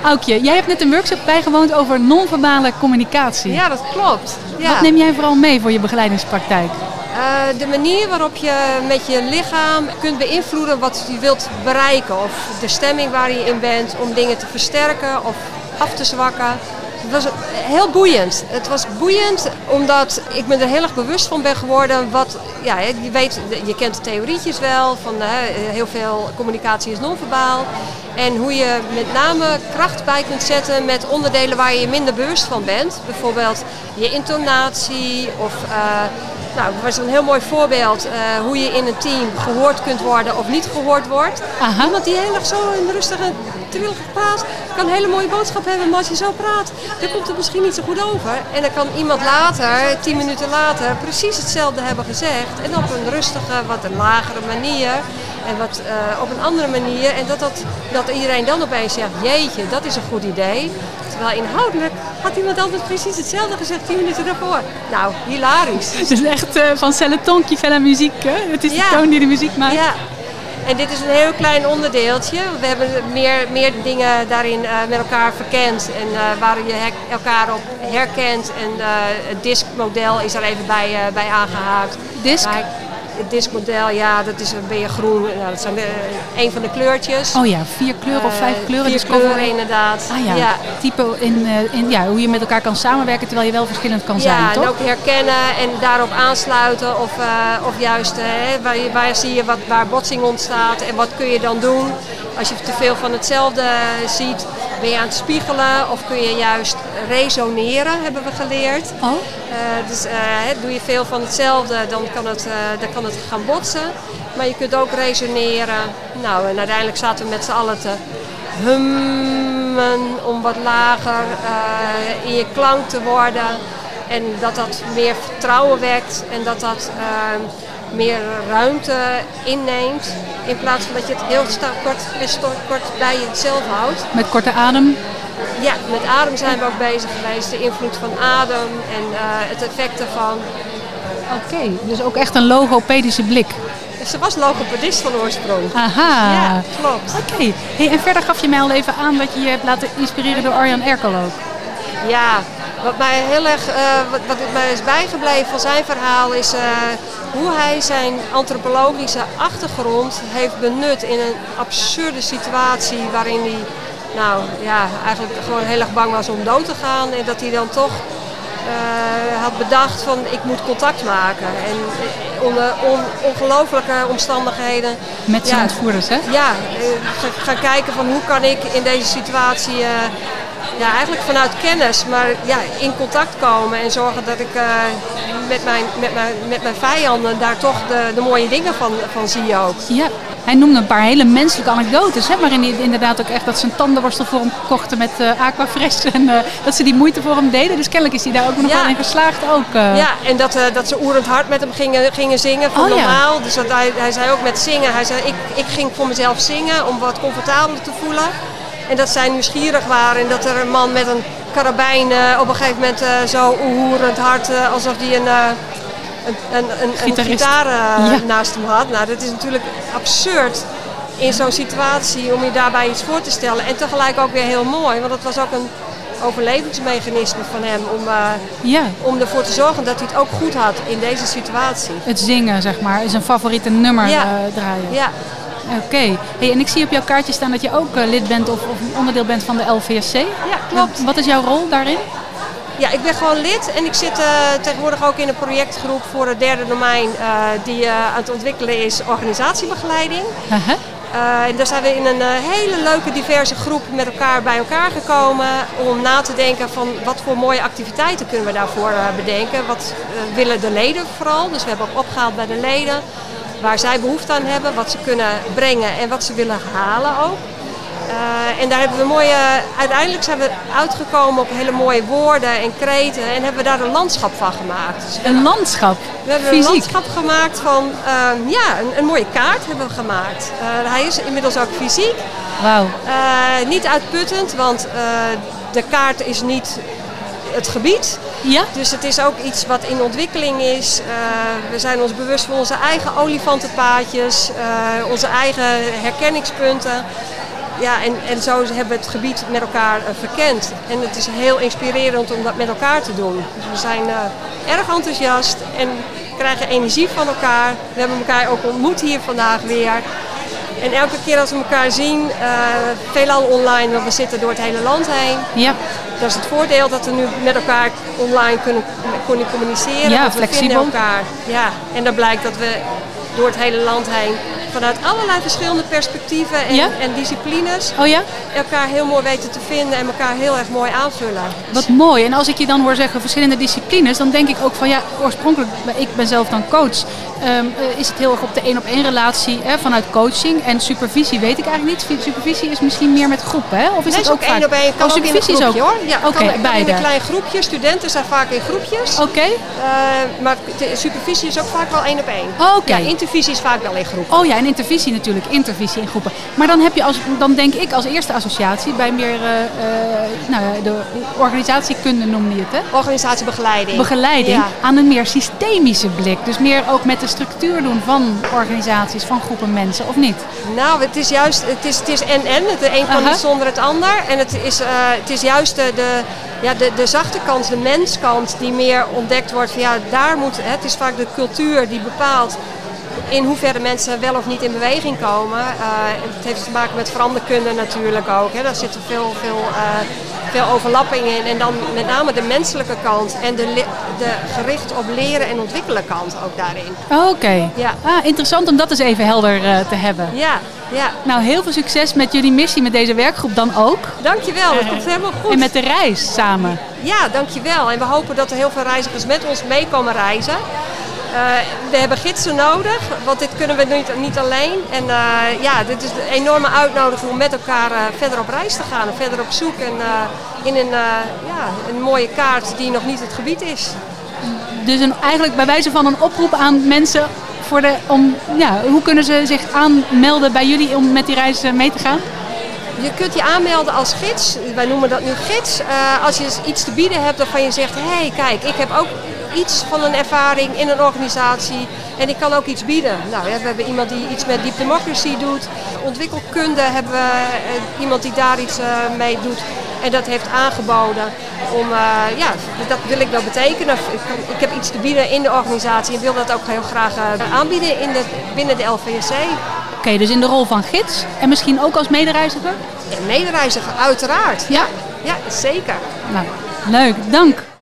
Aukje, jij hebt net een workshop bijgewoond over non-verbale communicatie. Ja, dat klopt. Ja. Wat neem jij vooral mee voor je begeleidingspraktijk? De manier waarop je met je lichaam kunt beïnvloeden wat je wilt bereiken. Of de stemming waar je in bent om dingen te versterken of af te zwakken. Het was heel boeiend. Het was boeiend omdat ik me er heel erg bewust van ben geworden. Je kent de theorietjes wel, van heel veel communicatie is non-verbaal. En hoe je met name kracht bij kunt zetten met onderdelen waar je je minder bewust van bent. Bijvoorbeeld je intonatie of... dat was een heel mooi voorbeeld hoe je in een team gehoord kunt worden of niet gehoord wordt. Aha. Iemand die heel erg zo in rustige, trillige praat, kan een hele mooie boodschap hebben, maar als je zo praat, dan komt het misschien niet zo goed over. En dan kan iemand later, 10 minuten later, precies hetzelfde hebben gezegd. En op een rustige, wat een lagere manier en wat op een andere manier. En dat iedereen dan opeens zegt, jeetje, dat is een goed idee. Terwijl inhoudelijk had iemand altijd precies hetzelfde gezegd 10 minuten daarvoor. Nou, hilarisch. Het is echt van c'est le ton qui fait la musique. Hè? Het is de toon die de muziek maakt. Ja. En dit is een heel klein onderdeeltje. We hebben meer dingen daarin met elkaar verkend en waar je elkaar op herkent. En het DISC-model is er even bij aangehaakt. DISC? Het DISC-model, ja, dat is een beetje groen. Nou, dat zijn een van de kleurtjes. Oh ja, 4 kleuren of 5 kleuren. 4 kleuren inderdaad. Ah ja, type hoe je met elkaar kan samenwerken terwijl je wel verschillend kan zijn, toch? Ja, en ook herkennen en daarop aansluiten of juist waar zie je waar botsing ontstaat en wat kun je dan doen. Als je te veel van hetzelfde ziet, ben je aan het spiegelen of kun je juist resoneren, hebben we geleerd. Oh. Dus doe je veel van hetzelfde, dan kan het gaan botsen. Maar je kunt ook resoneren. Nou, en uiteindelijk zaten we met z'n allen te hummen om wat lager in je klank te worden. En dat meer vertrouwen wekt en dat meer ruimte inneemt. In plaats van dat je het heel kort bij jezelf houdt. Met korte adem? Ja, met adem zijn we ook bezig geweest. De invloed van adem en het effect ervan. Oké, dus ook echt een logopedische blik. Ze was logopedist van oorsprong. Aha. Ja, klopt. Oké. Hey, en verder gaf je mij al even aan dat je je hebt laten inspireren door Arjan Erkel ook. Ja, wat mij heel erg, wat mij is bijgebleven van zijn verhaal is hoe hij zijn antropologische achtergrond heeft benut in een absurde situatie waarin hij eigenlijk gewoon heel erg bang was om dood te gaan en dat hij dan toch had bedacht van ik moet contact maken en onder ongelofelijke omstandigheden. Met zijn ontvoerders, hè? Ja, gaan kijken van hoe kan ik in deze situatie eigenlijk vanuit kennis, maar in contact komen en zorgen dat ik met mijn vijanden daar toch de mooie dingen van zie ook. Ja, hij noemde een paar hele menselijke anekdotes, hè, waarin hij inderdaad ook echt dat ze een tandenborstel voor hem kochten met Aquafresh en dat ze die moeite voor hem deden. Dus kennelijk is hij daar ook nog wel in geslaagd ook. Ja, en dat ze oerend hard met hem gingen zingen van normaal. Dus hij zei ook met zingen, hij zei ik ging voor mezelf zingen om wat comfortabeler te voelen. En dat zij nieuwsgierig waren en dat er een man met een karabijn op een gegeven moment zo oerend hard alsof hij een gitaar naast hem had. Nou, dat is natuurlijk absurd in zo'n situatie om je daarbij iets voor te stellen. En tegelijk ook weer heel mooi, want het was ook een overlevingsmechanisme van hem om ervoor te zorgen dat hij het ook goed had in deze situatie. Het zingen, zeg maar, is een favoriete nummer draaien. Ja. Oké. Hey, en ik zie op jouw kaartje staan dat je ook lid bent of onderdeel bent van de LVSC. Ja, klopt. Wat is jouw rol daarin? Ja, ik ben gewoon lid en ik zit tegenwoordig ook in een projectgroep voor het derde domein die aan het ontwikkelen is organisatiebegeleiding. En daar zijn we in een hele leuke diverse groep met elkaar bij elkaar gekomen om na te denken van wat voor mooie activiteiten kunnen we daarvoor bedenken. Wat willen de leden vooral, dus we hebben ook opgehaald bij de leden waar zij behoefte aan hebben, wat ze kunnen brengen en wat ze willen halen ook. En daar hebben we uiteindelijk zijn we uitgekomen op hele mooie woorden en kreten en hebben we daar een landschap van gemaakt. Dus een landschap? We hebben fysiek. Een landschap gemaakt van, een mooie kaart hebben we gemaakt. Hij is inmiddels ook fysiek. Wauw. Niet uitputtend, want de kaart is niet het gebied. Ja? Dus het is ook iets wat in ontwikkeling is. We zijn ons bewust van onze eigen olifantenpaadjes, onze eigen herkenningspunten. en zo hebben we het gebied met elkaar verkend. En het is heel inspirerend om dat met elkaar te doen. Dus we zijn erg enthousiast en krijgen energie van elkaar. We hebben elkaar ook ontmoet hier vandaag weer. En elke keer als we elkaar zien, veelal online, want we zitten door het hele land heen. Ja. Dat is het voordeel dat we nu met elkaar online kunnen communiceren. Ja, want we flexibel. vinden elkaar. Ja, en dan blijkt dat we door het hele land heen vanuit allerlei verschillende perspectieven en disciplines elkaar heel mooi weten te vinden en elkaar heel erg mooi aanvullen. Wat mooi. En als ik je dan hoor zeggen verschillende disciplines, dan denk ik ook van oorspronkelijk, ik ben zelf dan coach, is het heel erg op de 1-op-1 relatie vanuit coaching. En supervisie weet ik eigenlijk niet. Supervisie is misschien meer met groepen, hè? Of is het ook vaak? 1-op-1 kan ook in een groepje, hoor. Ja, Oké, beide. In een klein groepje. Studenten zijn vaak in groepjes. Oké. Maar de supervisie is ook vaak wel 1-op-1. Oké. Ja, intervisie is vaak wel in groepen. Oh ja, en intervisie natuurlijk. Intervisie in groepen. Maar dan heb je dan denk ik als eerste associatie bij meer de organisatiekunde noemde je het, hè? Organisatiebegeleiding. Begeleiding aan een meer systemische blik. Dus meer ook met de structuur doen van organisaties, van groepen mensen, of niet? Nou, het is juist, het is en. Het een kan niet zonder het ander. En het is juist de zachte kant, de menskant die meer ontdekt wordt. Van, het is vaak de cultuur die bepaalt in hoeverre mensen wel of niet in beweging komen. Het heeft te maken met veranderkunde natuurlijk ook. Hè. Daar zitten veel overlapping in. En dan met name de menselijke kant en de gericht op leren en ontwikkelen kant ook daarin. Oké. Ja. Interessant om dat eens even helder te hebben. Ja. Nou, heel veel succes met jullie missie, met deze werkgroep dan ook. Dankjewel, dat komt helemaal goed. En met de reis samen. Ja, dankjewel. En we hopen dat er heel veel reizigers met ons mee komen reizen. We hebben gidsen nodig, want dit kunnen we niet alleen. En dit is een enorme uitnodiging om met elkaar verder op reis te gaan en verder op zoek. En in een mooie kaart die nog niet het gebied is. Dus eigenlijk bij wijze van een oproep aan mensen hoe kunnen ze zich aanmelden bij jullie om met die reis mee te gaan? Je kunt je aanmelden als gids. Wij noemen dat nu gids. Als je iets te bieden hebt waarvan je zegt, hé, kijk, ik heb ook iets van een ervaring in een organisatie en ik kan ook iets bieden. Nou, we hebben iemand die iets met Deep Democracy doet. Ontwikkelkunde hebben we iemand die daar iets mee doet en dat heeft aangeboden. Dat wil ik wel betekenen. Ik heb iets te bieden in de organisatie en wil dat ook heel graag aanbieden binnen de LVSC. Oké, dus in de rol van gids en misschien ook als medereiziger? En medereiziger, uiteraard. Ja, zeker. Nou, leuk. Dank.